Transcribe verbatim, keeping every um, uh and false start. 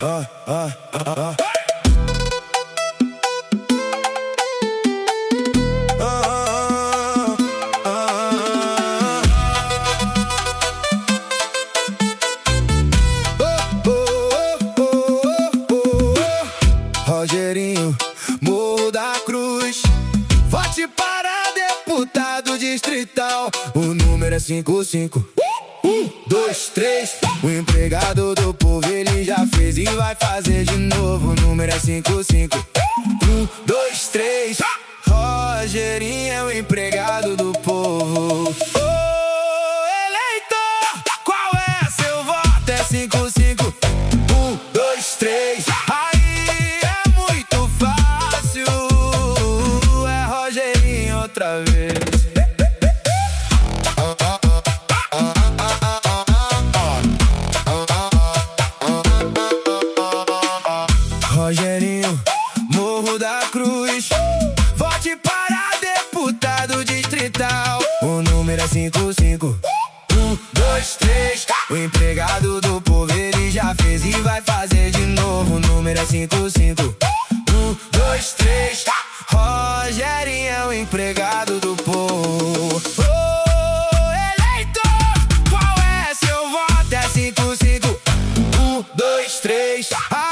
ah, ah, ah, ah. Rogerinho, Morro da Cruz, vote para deputado distrital. O número é cinco cinco. Um, dois, três. O empregado do povo ele já fez e vai fazer de novo. O número é cinco cinco. Um, dois, três. Rogerinho é o empregado do povo. Ô eleitor, qual é seu voto? É cinco cinco. Um, dois, três. Outra vez. Rogerinho, Morro da Cruz, vote para deputado distrital. O número é cinco cinco. Um, dois, três. O empregado do povo ele já fez e vai fazer de novo. O número é cinco cinco. Um, dois, três. Rogerinho é o empregado do povo. Ô eleitor, qual é seu voto? É cinco cinco. Um, dois, três.